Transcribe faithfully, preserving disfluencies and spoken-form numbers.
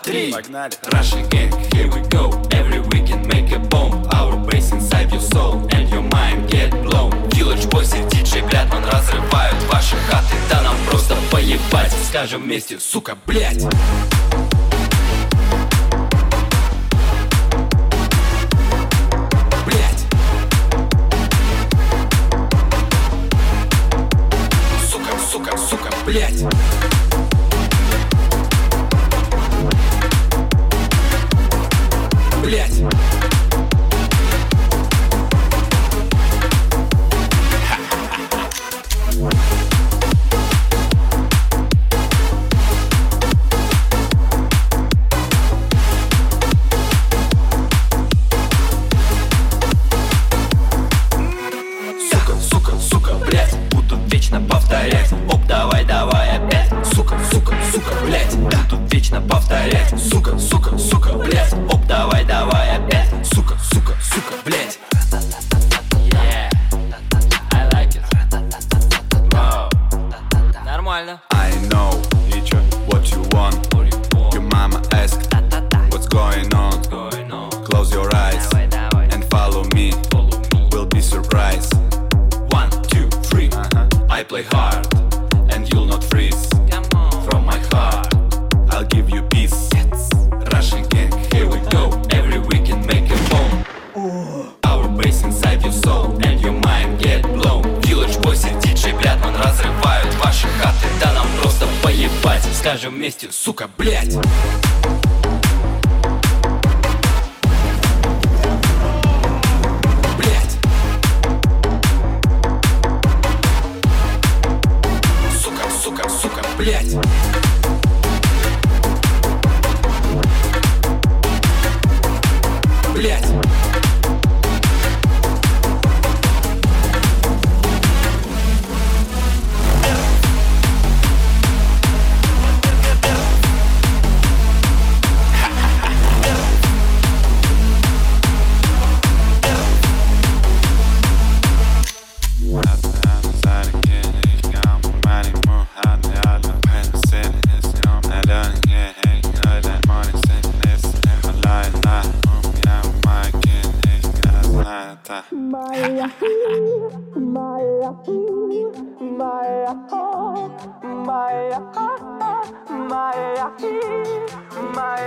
три. Погнали. Russia gang, here we go. Every weekend make a bomb. Our bass inside your soul and your mind get blown. Village Boys и диджей Блядман разрывают ваши хаты. Да нам просто поебать. Скажем вместе, сука, блядь. Блядь. Сука, сука, сука, блядь. Блядь. Сука, сука, сука, блядь. Буду вечно повторять. Оп, давай, давай опять. Сука, сука, сука, блядь. Буду вечно повторять. Сука, сука, сука, блядь. Оп, давай, давай опять. Сука, сука, сука, блядь. Yeah, I like it. Wow. Нормально. I know И чё? what you want. Your mama asked what's going on. Going on. Close your eyes Давай, давай. and follow me. Follow me. Will be surprised. One, two, three. Uh-huh. I play hard And you'll not freeze Come on. from my heart. I'll give you peace. Russian gang, here we go. Every weekend make a bomb. Our bass inside your soul and your mind get blown. Village Boys и диджей Блядман разрывают ваши хаты. Да нам просто поебать. Скажем вместе, сука, блядь. Блядь. Сука, сука, сука, блядь. Блядь. Maya, Maya, Maya, Maya, Maya, Maya, Maya.